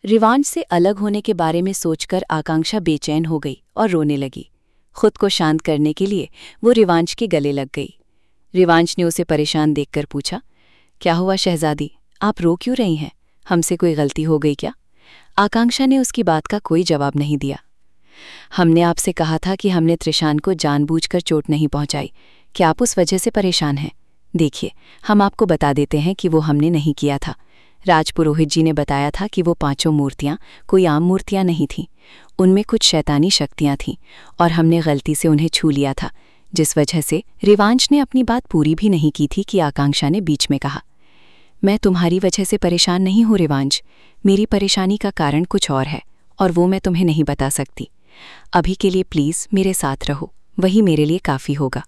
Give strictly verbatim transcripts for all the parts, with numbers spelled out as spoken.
रिवांश से अलग होने के बारे में सोचकर आकांक्षा बेचैन हो गई और रोने लगी। खुद को शांत करने के लिए वो रिवांश के गले लग गई। रिवांश ने उसे परेशान देखकर पूछा, क्या हुआ शहजादी, आप रो क्यों रही हैं? हमसे कोई गलती हो गई क्या? आकांक्षा ने उसकी बात का कोई जवाब नहीं दिया। हमने आपसे कहा था कि हमने त्रिशान को जानबूझकर चोट नहीं पहुंचाई। क्या आप उस वजह से परेशान हैं? देखिए, हम आपको बता देते हैं कि वो हमने नहीं किया था। राजपुरोहित जी ने बताया था कि वो पांचों मूर्तियां कोई आम मूर्तियां नहीं थीं। उनमें कुछ शैतानी शक्तियां थीं और हमने गलती से उन्हें छू लिया था, जिस वजह से रिवांश ने अपनी बात पूरी भी नहीं की थी कि आकांक्षा ने बीच में कहा, मैं तुम्हारी वजह से परेशान नहीं हूँ रिवांश। मेरी परेशानी का कारण कुछ और है और वो मैं तुम्हें नहीं बता सकती। अभी के लिए प्लीज़ मेरे साथ रहो, वही मेरे लिए काफ़ी होगा।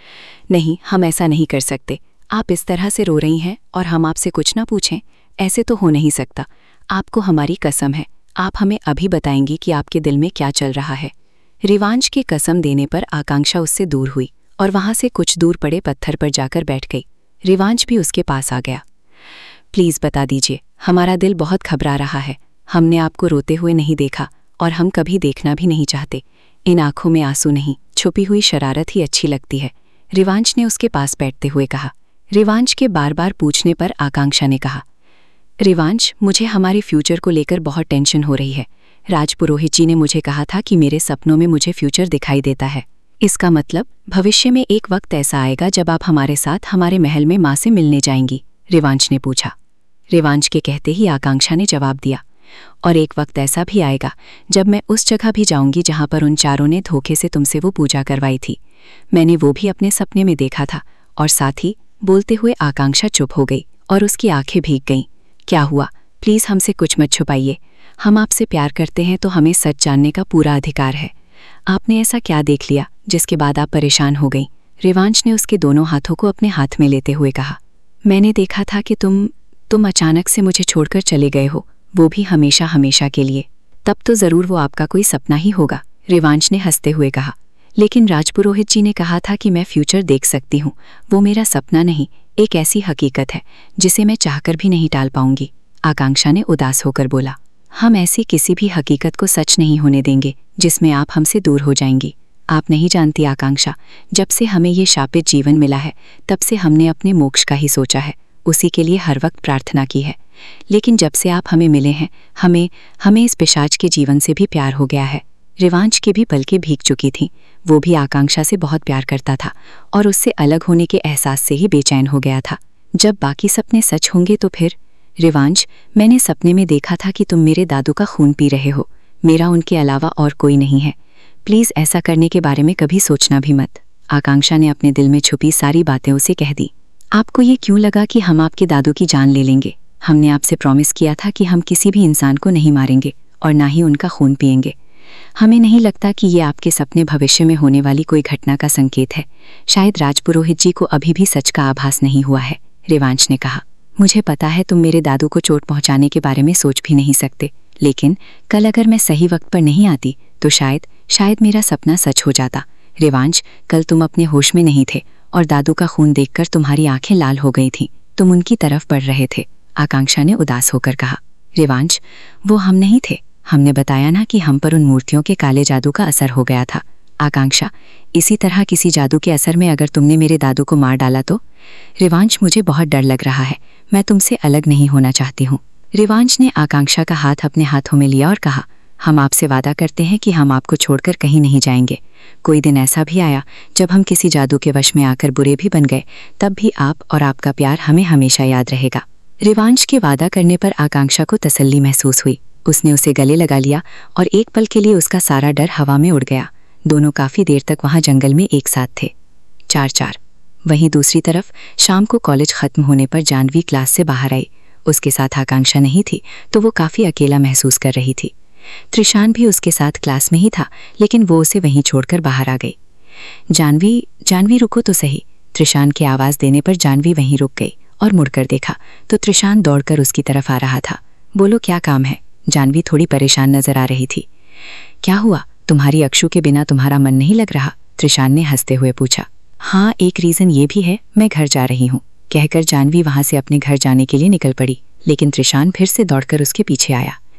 नहीं, हम ऐसा नहीं कर सकते। आप इस तरह से रो रही हैं और हम आपसे कुछ ना पूछें, ऐसे तो हो नहीं सकता। आपको हमारी कसम है, आप हमें अभी बताएंगी कि आपके दिल में क्या चल रहा है। रिवांश के कसम देने पर आकांक्षा उससे दूर हुई और वहां से कुछ दूर पड़े पत्थर पर जाकर बैठ गई। रिवांश भी उसके पास आ गया। प्लीज़ बता दीजिए, हमारा दिल बहुत घबरा रहा है। हमने आपको रोते हुए नहीं देखा और हम कभी देखना भी नहीं चाहते। इन आंखों में आंसू नहीं, छुपी हुई शरारत ही अच्छी लगती है, रिवांश ने उसके पास बैठते हुए कहा। रिवांश के बार बार पूछने पर आकांक्षा ने कहा, रिवांश, मुझे हमारे फ्यूचर को लेकर बहुत टेंशन हो रही है। राजपुरोहित जी ने मुझे कहा था कि मेरे सपनों में मुझे फ्यूचर दिखाई देता है। इसका मतलब भविष्य में एक वक्त ऐसा आएगा जब आप हमारे साथ हमारे महल में माँ से मिलने जाएंगी, रिवांश ने पूछा। रिवांश के कहते ही आकांक्षा ने जवाब दिया, और एक वक्त ऐसा भी आएगा जब मैं उस जगह भी जाऊंगी जहां पर उन चारों ने धोखे से तुमसे वो पूजा करवाई थी। मैंने वो भी अपने सपने में देखा था। और साथ ही बोलते हुए आकांक्षा चुप हो गई और उसकी आंखें भीग गईं। क्या हुआ? प्लीज़ हमसे कुछ मत छुपाइए। हम आपसे प्यार करते हैं तो हमें सच जानने का पूरा अधिकार है। आपने ऐसा क्या देख लिया जिसके बाद आप परेशान हो गई? रिवांश ने उसके दोनों हाथों को अपने हाथ में लेते हुए कहा। मैंने देखा था कि तुम तुम अचानक से मुझे छोड़कर चले गए हो, वो भी हमेशा हमेशा के लिए। तब तो ज़रूर वो आपका कोई सपना ही होगा, रिवांश ने हंसते हुए कहा। लेकिन राजपुरोहित जी ने कहा था कि मैं फ्यूचर देख सकती हूँ। वो मेरा सपना नहीं, एक ऐसी हकीकत है जिसे मैं चाहकर भी नहीं टाल पाऊंगी, आकांक्षा ने उदास होकर बोला। हम ऐसी किसी भी हकीकत को सच नहीं होने देंगे जिसमें आप हमसे दूर हो जाएंगी। आप नहीं जानती आकांक्षा, जब से हमें ये शापित जीवन मिला है तब से हमने अपने मोक्ष का ही सोचा है, उसी के लिए हर वक्त प्रार्थना की है। लेकिन जब से आप हमें मिले हैं, हमें हमें इस पिशाच के जीवन से भी प्यार हो गया है। रिवांश की भी पलकें भीग चुकी थीं। वो भी आकांक्षा से बहुत प्यार करता था और उससे अलग होने के एहसास से ही बेचैन हो गया था। जब बाकी सपने सच होंगे तो फिर? रिवांश, मैंने सपने में देखा था कि तुम मेरे दादू का खून पी रहे हो। मेरा उनके अलावा और कोई नहीं है। प्लीज़ ऐसा करने के बारे में कभी सोचना भी मत। आकांक्षा ने अपने दिल में छुपी सारी बातें उसे कह दी। आपको ये क्यों लगा कि हम आपके दादू की जान ले लेंगे? हमने आपसे प्रॉमिस किया था कि हम किसी भी इंसान को नहीं मारेंगे और ना ही उनका खून पिएंगे। हमें नहीं लगता कि ये आपके सपने भविष्य में होने वाली कोई घटना का संकेत है। शायद राजपुरोहित जी को अभी भी सच का आभास नहीं हुआ है, रिवांश ने कहा। मुझे पता है तुम मेरे दादू को चोट पहुंचाने के बारे में सोच भी नहीं सकते, लेकिन कल अगर मैं सही वक्त पर नहीं आती तो शायद शायद मेरा सपना सच हो जाता। रिवांश, कल तुम अपने होश में नहीं थे और दादू का खून देखकर तुम्हारी आंखें लाल हो गई थीं। तुम उनकी तरफ बढ़ रहे थे, आकांक्षा ने उदास होकर कहा। रिवांश, वो हम नहीं थे। हमने बताया ना कि हम पर उन मूर्तियों के काले जादू का असर हो गया था। आकांक्षा, इसी तरह किसी जादू के असर में अगर तुमने मेरे दादू को मार डाला तो? रिवांश, मुझे बहुत डर लग रहा है। मैं तुमसे अलग नहीं होना चाहती हूँ। रिवांश ने आकांक्षा का हाथ अपने हाथों में लिया और कहा, हम आपसे वादा करते हैं कि हम आपको छोड़कर कहीं नहीं जाएंगे। कोई दिन ऐसा भी आया जब हम किसी जादू के वश में आकर बुरे भी बन गए, तब भी आप और आपका प्यार हमें हमेशा याद रहेगा। रिवांश के वादा करने पर आकांक्षा को तसल्ली महसूस हुई। उसने उसे गले लगा लिया और एक पल के लिए उसका सारा डर हवा में उड़ गया। दोनों काफी देर तक वहां जंगल में एक साथ थे। चार चार वहीं दूसरी तरफ शाम को कॉलेज खत्म होने पर जानवी क्लास से बाहर आई। उसके साथ आकांक्षा नहीं थी तो वो काफी अकेला महसूस कर रही थी। त्रिशान भी उसके साथ क्लास में ही था, लेकिन वो उसे वहीं छोड़कर बाहर आ गई। जानवी जानवी रुको तो सही। त्रिशान की आवाज़ देने पर जानवी वहीं रुक गई और मुड़कर देखा तो त्रिशान दौड़कर उसकी तरफ आ रहा था। बोलो, क्या काम है? जानवी थोड़ी परेशान नजर आ रही थी। क्या हुआ? तुम्हारी अक्षु के बिना तुम्हारा मन नहीं लग रहा? त्रिशान ने हंसते हुए पूछा। हाँ, एक रीज़न ये भी है, मैं घर जा रही हूँ, कहकर जानवी वहां से अपने घर जाने के लिए निकल पड़ी। लेकिन त्रिशान फिर से दौड़कर उसके पीछे आया।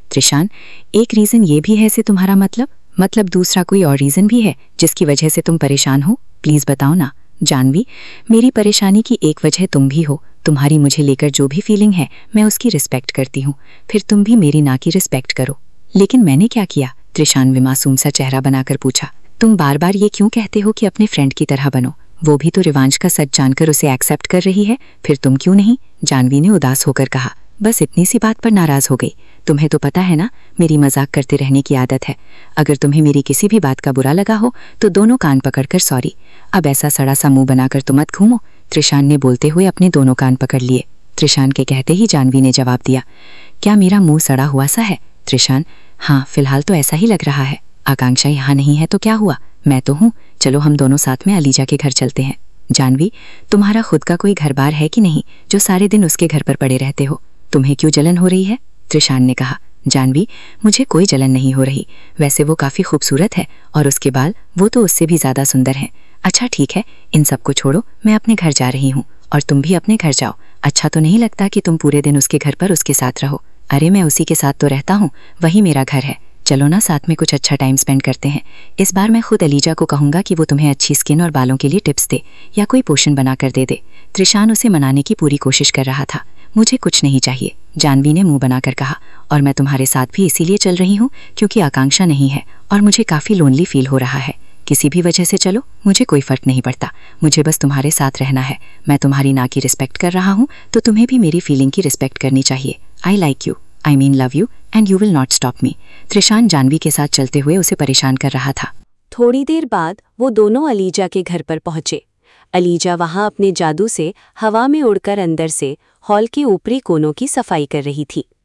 त्रिशान, एक रीज़न ये भी है से तुम्हारा मतलब मतलब दूसरा कोई और रीज़न भी है जिसकी वजह से तुम परेशान हो? प्लीज़ बताओ ना। जानवी, मेरी परेशानी की एक वजह तुम भी हो। तुम्हारी मुझे लेकर जो भी फीलिंग है मैं उसकी रिस्पेक्ट करती हूँ, फिर तुम भी मेरी ना की रिस्पेक्ट करो। लेकिन मैंने क्या किया? त्रिशान ने मासूम सा चेहरा बनाकर पूछा। तुम बार बार ये क्यों कहते हो कि अपने फ्रेंड की तरह बनो? वो भी तो रिवांश का सच जानकर उसे एक्सेप्ट कर रही है, फिर तुम क्यों नहीं? जानवी ने उदास होकर कहा। बस इतनी सी बात पर नाराज हो गई? तुम्हें तो पता है ना मेरी मजाक करते रहने की आदत है। अगर तुम्हें मेरी किसी भी बात का बुरा लगा हो तो दोनों कान पकड़कर सॉरी। अब ऐसा सड़ा सा मुंह बनाकर तो मत घूमो। त्रिशान ने बोलते हुए अपने दोनों कान पकड़ लिए। त्रिशान के कहते ही जानवी ने जवाब दिया, क्या मेरा मुंह सड़ा हुआ सा है? त्रिशान, हाँ फिलहाल तो ऐसा ही लग रहा है। आकांक्षा यहाँ नहीं है तो क्या हुआ, मैं तो हूँ। चलो हम दोनों साथ में अलीजा के घर चलते हैं। जानवी, तुम्हारा खुद का कोई घर बार है कि नहीं जो सारे दिन उसके घर पर पड़े रहते हो? तुम्हें क्यों जलन हो रही है? त्रिशान ने कहा। जानवी, मुझे कोई जलन नहीं हो रही, वैसे वो काफ़ी खूबसूरत है और उसके बाल वो तो उससे भी ज़्यादा सुंदर हैं। अच्छा ठीक है, इन सब को छोड़ो, मैं अपने घर जा रही हूँ और तुम भी अपने घर जाओ। अच्छा तो नहीं लगता कि तुम पूरे दिन उसके घर पर उसके साथ रहो? अरे मैं उसी के साथ तो रहता हूँ, वही मेरा घर है। चलो ना साथ में कुछ अच्छा टाइम स्पेंड करते हैं। इस बार मैं खुद अलीजा को कहूँगा कि वो तुम्हें अच्छी स्किन और बालों के लिए टिप्स दे या कोई पोषण बनाकर दे दे। त्रिशान उसे मनाने की पूरी कोशिश कर रहा था। मुझे कुछ नहीं चाहिए, जानवी ने मुंह बनाकर कहा, और मैं तुम्हारे साथ भी इसीलिए चल रही हूँ क्योंकि आकांक्षा नहीं है और मुझे काफ़ी लोनली फील हो रहा है। किसी भी वजह से चलो, मुझे कोई फ़र्क नहीं पड़ता, मुझे बस तुम्हारे साथ रहना है। मैं तुम्हारी ना की रिस्पेक्ट कर रहा हूँ तो तुम्हें भी मेरी फीलिंग की रिस्पेक्ट करनी चाहिए। I like you, I mean love you and you will not stop me. Trishan Janvi के साथ चलते हुए उसे परेशान कर रहा था। थोड़ी देर बाद वो दोनों अलीजा के घर पर पहुंचे। अलीजा वहां अपने जादू से हवा में उड़कर अंदर से हॉल के ऊपरी कोनों की सफाई कर रही थी।